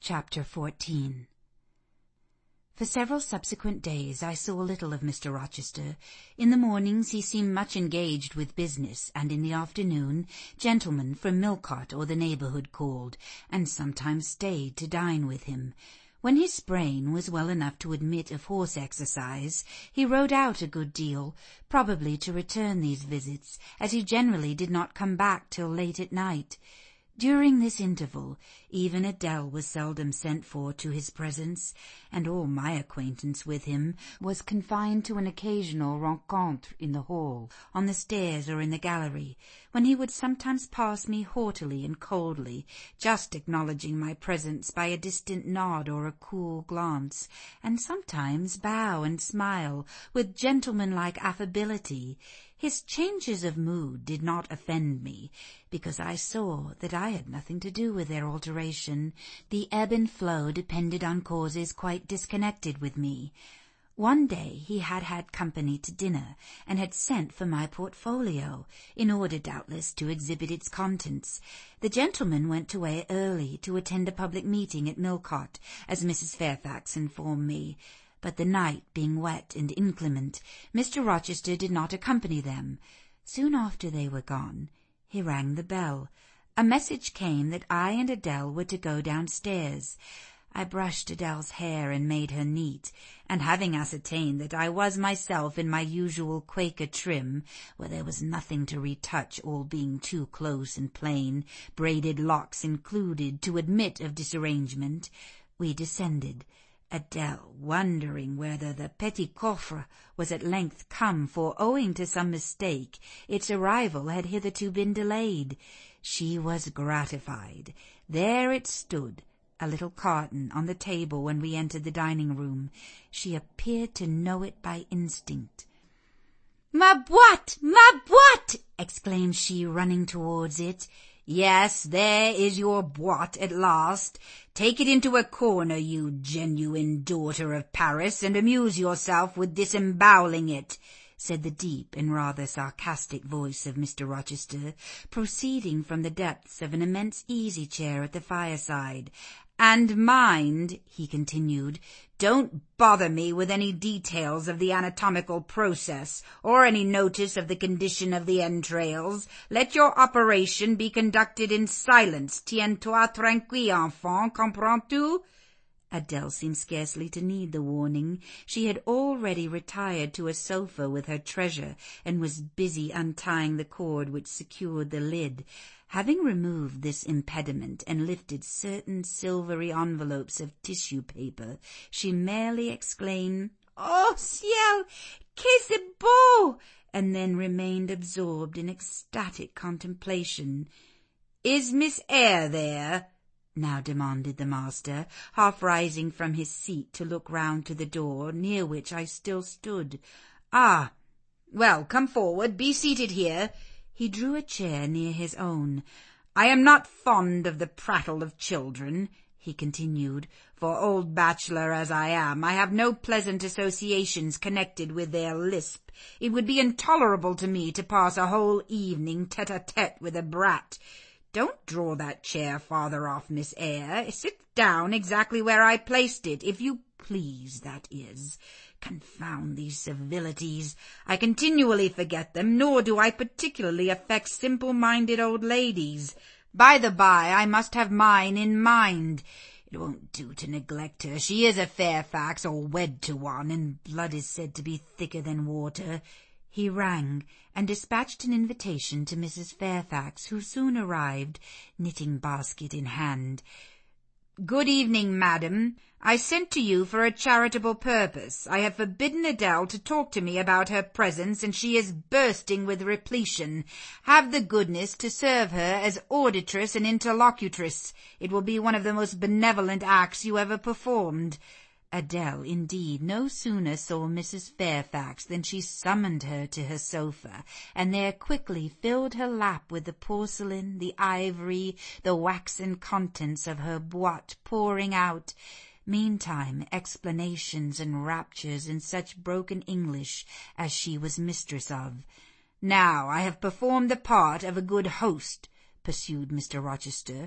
Chapter 14. For several subsequent days I saw little of Mr. Rochester. In the mornings he seemed much engaged with business, and in the afternoon gentlemen from Millcote or the neighbourhood called, and sometimes stayed to dine with him. When his brain was well enough to admit of horse exercise, he rode out a good deal, probably to return these visits, as he generally did not come back till late at night. During this interval, even Adele was seldom sent for to his presence, and all my acquaintance with him was confined to an occasional rencontre in the hall, on the stairs, or in the gallery, when he would sometimes pass me haughtily and coldly, just acknowledging my presence by a distant nod or a cool glance, and sometimes bow and smile with gentlemanlike affability. His changes of mood did not offend me, because I saw that I had nothing to do with their alteration. The ebb and flow depended on causes quite disconnected with me. One day he had had company to dinner, and had sent for my portfolio, in order doubtless to exhibit its contents. The gentleman went away early to attend a public meeting at Millcote, as Mrs. Fairfax informed me. But the night being wet and inclement, Mr. Rochester did not accompany them. Soon after they were gone, he rang the bell. A message came that I and Adele were to go downstairs. I brushed Adele's hair and made her neat, and having ascertained that I was myself in my usual Quaker trim, where there was nothing to retouch, all being too close and plain, braided locks included, to admit of disarrangement, we descended. Adele, wondering whether the petit coffre was at length come, for, owing to some mistake, its arrival had hitherto been delayed. She was gratified. There it stood, a little carton, on the table when we entered the dining-room. She appeared to know it by instinct. "Ma boîte! Ma boîte!" exclaimed she, running towards it. "Yes, there is your boîte at last. Take it into a corner, you genuine daughter of Paris, and amuse yourself with disemboweling it," said the deep and rather sarcastic voice of Mr. Rochester, proceeding from the depths of an immense easy-chair at the fireside. "And mind," he continued, "don't bother me with any details of the anatomical process, or any notice of the condition of the entrails. Let your operation be conducted in silence. Tiens-toi tranquille, enfant, comprends-tu?" Adele seemed scarcely to need the warning. She had already retired to a sofa with her treasure, and was busy untying the cord which secured the lid. Having removed this impediment and lifted certain silvery envelopes of tissue paper, she merely exclaimed, "Oh, ciel, que c'est beau!" and then remained absorbed in ecstatic contemplation. "Is Miss Eyre there?" now demanded the master, half rising from his seat to look round to the door, near which I still stood. "Ah, well, come forward, be seated here." He drew a chair near his own. "I am not fond of the prattle of children," he continued, "for, old bachelor as I am, I have no pleasant associations connected with their lisp. It would be intolerable to me to pass a whole evening tete-a-tete with a brat. Don't draw that chair farther off, Miss Eyre. Sit down exactly where I placed it, if you please, that is. Confound these civilities. I continually forget them, nor do I particularly affect simple-minded old ladies. By the by, I must have mine in mind. It won't do to neglect her. She is a Fairfax, or wed to one, and blood is said to be thicker than water." He rang, and dispatched an invitation to Mrs. Fairfax, who soon arrived, knitting-basket in hand. "Good evening, madam. I sent to you for a charitable purpose. I have forbidden Adele to talk to me about her presents, and she is bursting with repletion. Have the goodness to serve her as auditress and interlocutress. It will be one of the most benevolent acts you ever performed." Adele, indeed, no sooner saw Mrs. Fairfax than she summoned her to her sofa, and there quickly filled her lap with the porcelain, the ivory, the waxen contents of her boîte pouring out. Meantime, explanations and raptures in such broken English as she was mistress of. "Now I have performed the part of a good host," pursued Mr. Rochester,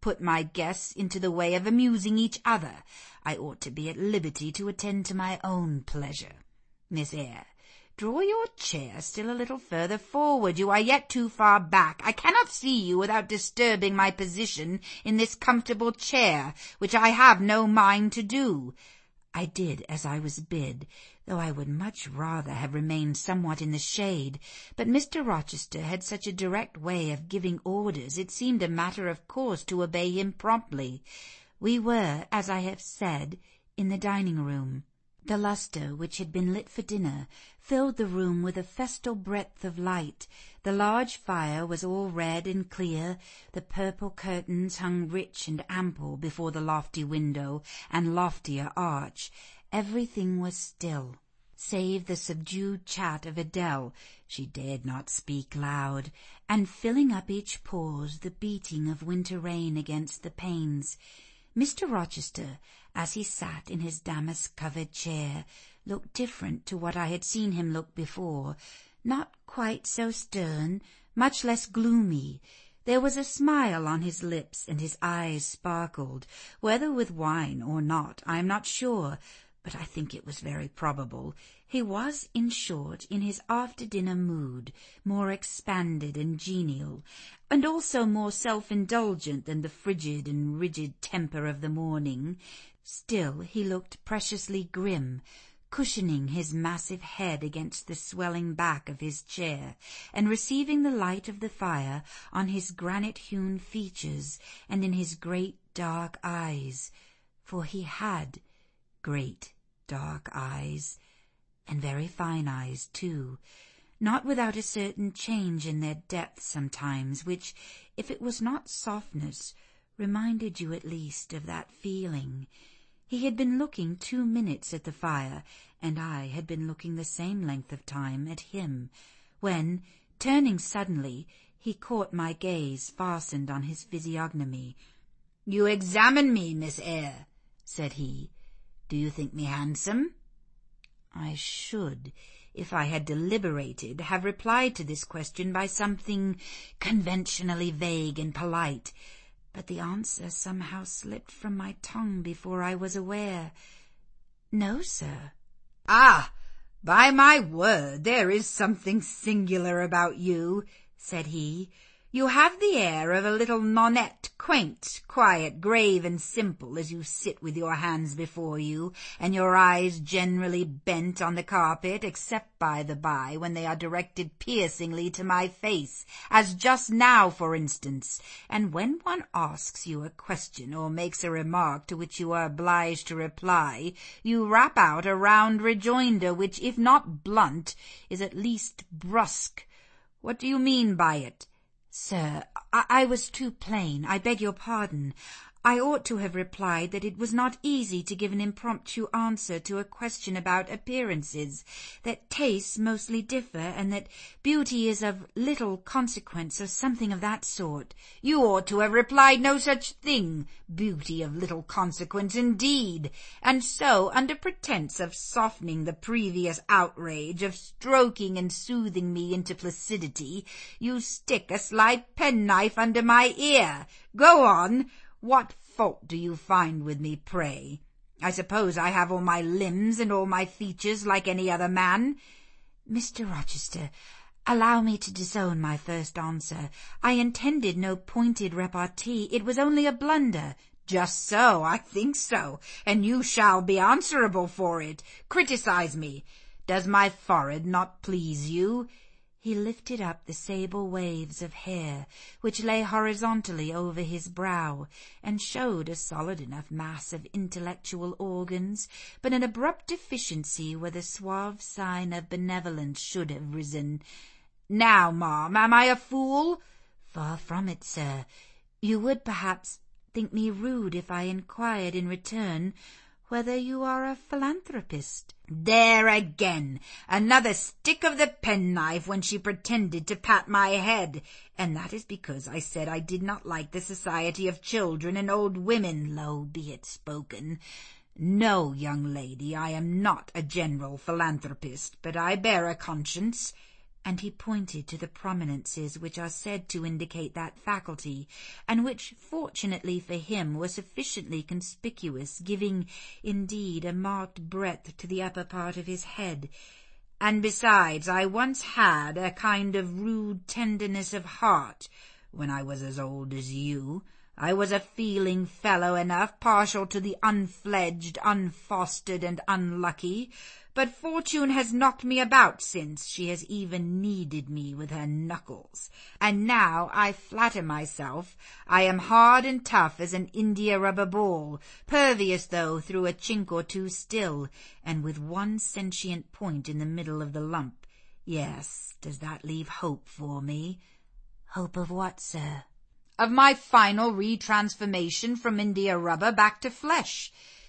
put my guests into the way of amusing each other. I ought to be at liberty to attend to my own pleasure. Miss Eyre, draw your chair still a little further forward. You are yet too far back. I cannot see you without disturbing my position in this comfortable chair, which I have no mind to do. I did as I was bid, though I would much rather have remained somewhat in the shade, but Mr. Rochester had such a direct way of giving orders, it seemed a matter of course to obey him promptly. We were, as I have said, in the dining-room. The lustre, which had been lit for dinner, filled the room with a festal breadth of light. The large fire was all red and clear, the purple curtains hung rich and ample before the lofty window and loftier arch. Everything was still, save the subdued chat of Adele. She dared not speak loud, and filling up each pause the beating of winter rain against the panes. Mr. Rochester, as he sat in his damask-covered chair, looked different to what I had seen him look before, not quite so stern, much less gloomy. There was a smile on his lips, and his eyes sparkled, whether with wine or not, I am not sure, but I think it was very probable. He was, in short, in his after-dinner mood, more expanded and genial, and also more self-indulgent than the frigid and rigid temper of the morning. Still he looked preciously grim, cushioning his massive head against the swelling back of his chair, and receiving the light of the fire on his granite-hewn features and in his great dark eyes, for he had great dark eyes, and very fine eyes too, not without a certain change in their depth sometimes, which, if it was not softness, reminded you at least of that feeling. He had been looking 2 minutes at the fire, and I had been looking the same length of time at him, when, turning suddenly, he caught my gaze fastened on his physiognomy. "You examine me, Miss Eyre," said he. "Do you think me handsome?" I should, if I had deliberated, have replied to this question by something conventionally vague and polite, but the answer somehow slipped from my tongue before I was aware. "No, sir." "Ah, by my word, there is something singular about you," said he. "You have the air of a little nonnette, quaint, quiet, grave, and simple, as you sit with your hands before you, and your eyes generally bent on the carpet, except, by the by, when they are directed piercingly to my face, as just now, for instance, and when one asks you a question or makes a remark to which you are obliged to reply, you rap out a round rejoinder which, if not blunt, is at least brusque. What do you mean by it?" "Sir, I was too plain. I beg your pardon. I ought to have replied that it was not easy to give an impromptu answer to a question about appearances, that tastes mostly differ, and that beauty is of little consequence, or something of that sort." "You ought to have replied no such thing. Beauty of little consequence, indeed. And so, under pretence of softening the previous outrage, of stroking and soothing me into placidity, you stick a sly penknife under my ear. Go on. What fault do you find with me, pray? I suppose I have all my limbs and all my features like any other man." "Mr. Rochester, allow me to disown my first answer. I intended no pointed repartee. It was only a blunder." "Just so, I think so, and you shall be answerable for it. Criticize me. Does my forehead not please you?" He lifted up the sable waves of hair which lay horizontally over his brow, and showed a solid enough mass of intellectual organs, but an abrupt deficiency where the suave sign of benevolence should have risen. "Now, ma'am, am I a fool?" "Far from it, sir. You would perhaps think me rude if I inquired in return whether you are a philanthropist." "There again! Another stick of the penknife when she pretended to pat my head. And that is because I said I did not like the society of children and old women. Low be it spoken. No, young lady, I am not a general philanthropist, but I bear a conscience, and he pointed to the prominences which are said to indicate that faculty, and which, fortunately for him, were sufficiently conspicuous, giving, indeed, a marked breadth to the upper part of his head. And besides, I once had a kind of rude tenderness of heart, when I was as old as you. I was a feeling fellow enough, partial to the unfledged, unfostered, and unlucky, but fortune has knocked me about since she has even kneaded me with her knuckles, and now I flatter myself I am hard and tough as an india-rubber ball, pervious though through a chink or two still, and with one sentient point in the middle of the lump. Yes, does that leave hope for me? Hope of what, sir? Of my final retransformation from india-rubber back to flesh.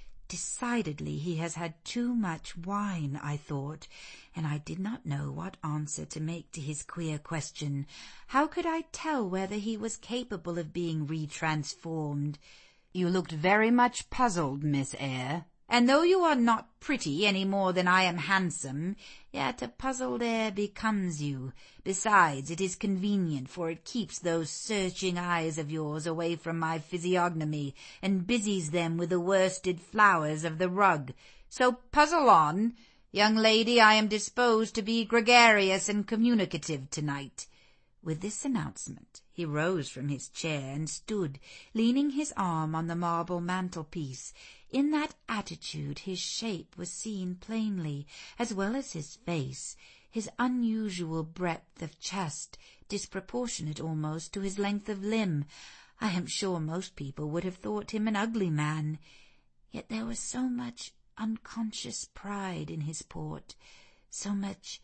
Decidedly he has had too much wine, I thought, and I did not know what answer to make to his queer question. How could I tell whether he was capable of being retransformed? You looked very much puzzled, Miss Eyre, and though you are not pretty any more than I am handsome, yet a puzzled air becomes you. Besides, it is convenient, for it keeps those searching eyes of yours away from my physiognomy, and busies them with the worsted flowers of the rug. So puzzle on. Young lady, I am disposed to be gregarious and communicative tonight. With this announcement, he rose from his chair and stood, leaning his arm on the marble mantelpiece. In that attitude his shape was seen plainly, as well as his face, his unusual breadth of chest, disproportionate almost to his length of limb. I am sure most people would have thought him an ugly man. Yet there was so much unconscious pride in his port, so much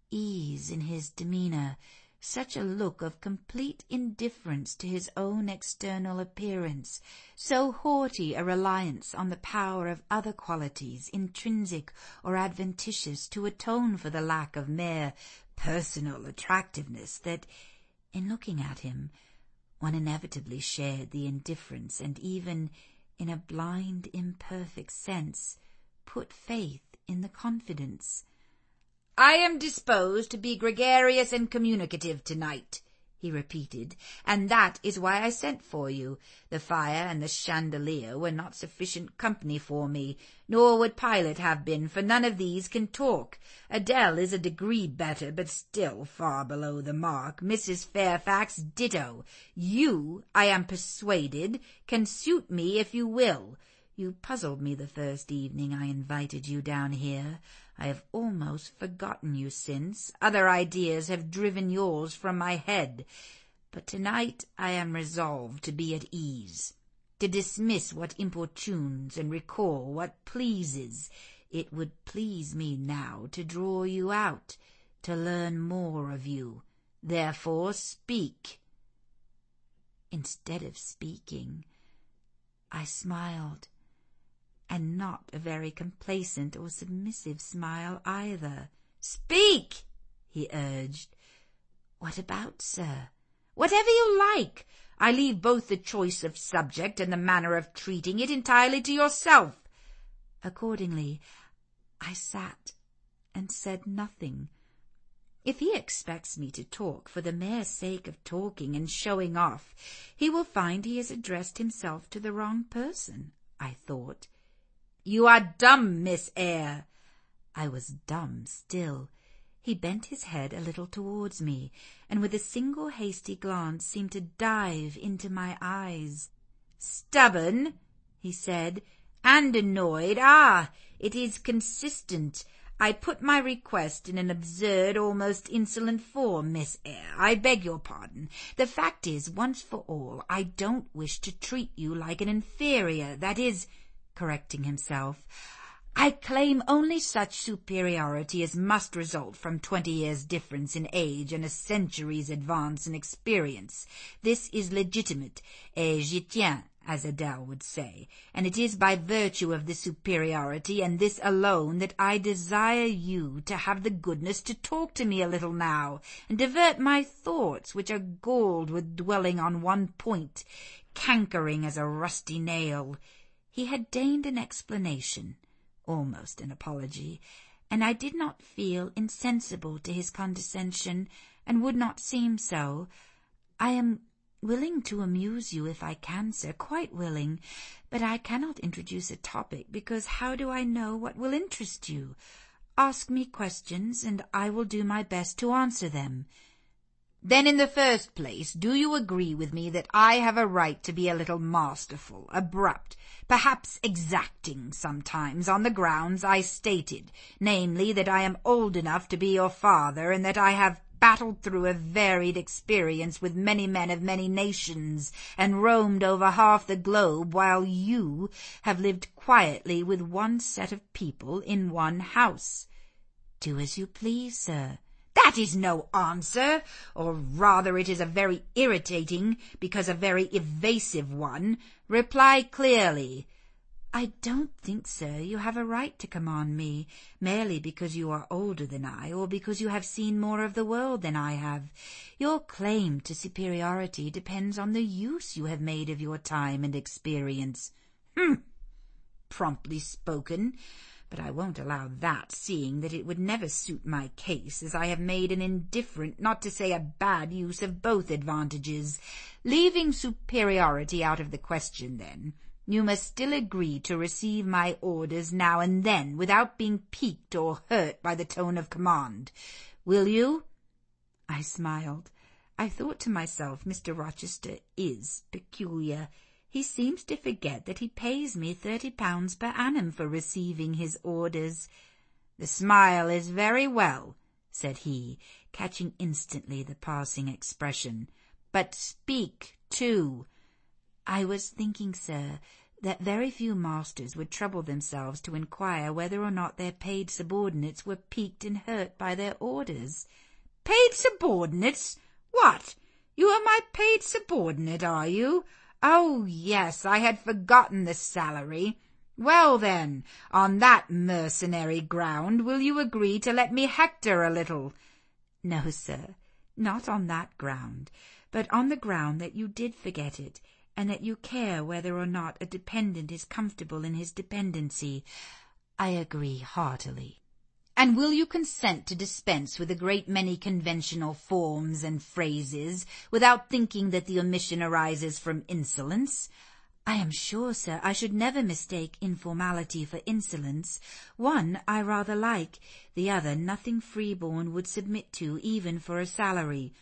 ease in his demeanour, such a look of complete indifference to his own external appearance, so haughty a reliance on the power of other qualities, intrinsic or adventitious, to atone for the lack of mere personal attractiveness, that, in looking at him, one inevitably shared the indifference and even, in a blind, imperfect sense, put faith in the confidence. I am disposed to be gregarious and communicative tonight, he repeated, and that is why I sent for you. The fire and the chandelier were not sufficient company for me, nor would Pilot have been, for none of these can talk. Adele is a degree better, but still far below the mark. Mrs. Fairfax ditto. You, I am persuaded, can suit me if you will. You puzzled me the first evening I invited you down here. I have almost forgotten you since. Other ideas have driven yours from my head. But tonight I am resolved to be at ease, to dismiss what importunes and recall what pleases. It would please me now to draw you out, to learn more of you. Therefore speak. Instead of speaking, I smiled. And not a very complacent or submissive smile either. Speak, he urged. What about, sir? Whatever you like. I leave both the choice of subject and the manner of treating it entirely to yourself. Accordingly, I sat and said nothing. If he expects me to talk for the mere sake of talking and showing off, he will find he has addressed himself to the wrong person, I thought. You are dumb, Miss Eyre. I was dumb still. He bent his head a little towards me, and with a single hasty glance seemed to dive into my eyes. Stubborn, he said, and annoyed. Ah, it is consistent. I put my request in an absurd, almost insolent form, Miss Eyre. I beg your pardon. The fact is, once for all, I don't wish to treat you like an inferior, that is, correcting himself, I claim only such superiority as must result from 20 years' difference in age and a century's advance in experience. This is legitimate, et j'y tiens, as Adele would say, and it is by virtue of this superiority and this alone that I desire you to have the goodness to talk to me a little now, and divert my thoughts, which are galled with dwelling on one point, cankering as a rusty nail. He had deigned an explanation, almost an apology, and I did not feel insensible to his condescension, and would not seem so. I am willing to amuse you if I can, sir, quite willing, but I cannot introduce a topic, because how do I know what will interest you? Ask me questions, and I will do my best to answer them. Then in the first place, do you agree with me that I have a right to be a little masterful, abrupt, perhaps exacting sometimes, on the grounds I stated, namely that I am old enough to be your father, and that I have battled through a varied experience with many men of many nations, and roamed over half the globe, while you have lived quietly with one set of people in one house? Do as you please, sir. That is no answer, or rather it is a very irritating, because a very evasive one. Reply clearly. I don't think, sir, you have a right to command me, merely because you are older than I, or because you have seen more of the world than I have. Your claim to superiority depends on the use you have made of your time and experience. Promptly spoken. But I won't allow that, seeing that it would never suit my case, as I have made an indifferent, not to say a bad, use of both advantages. Leaving superiority out of the question, then, you must still agree to receive my orders now and then, without being piqued or hurt by the tone of command. Will you? I smiled. I thought to myself, Mr. Rochester is peculiar. He seems to forget that he pays me £30 per annum for receiving his orders. The smile is very well, said he, catching instantly the passing expression. But speak, too. I was thinking, sir, that very few masters would trouble themselves to inquire whether or not their paid subordinates were piqued and hurt by their orders. Paid subordinates? What? You are my paid subordinate, are you? Oh, yes, I had forgotten the salary. Well, then, on that mercenary ground, will you agree to let me hector a little? No, sir, not on that ground, but on the ground that you did forget it, and that you care whether or not a dependent is comfortable in his dependency. I agree heartily. And will you consent to dispense with a great many conventional forms and phrases, without thinking that the omission arises from insolence? I am sure, sir, I should never mistake informality for insolence. One I rather like, the other nothing freeborn would submit to, even for a salary.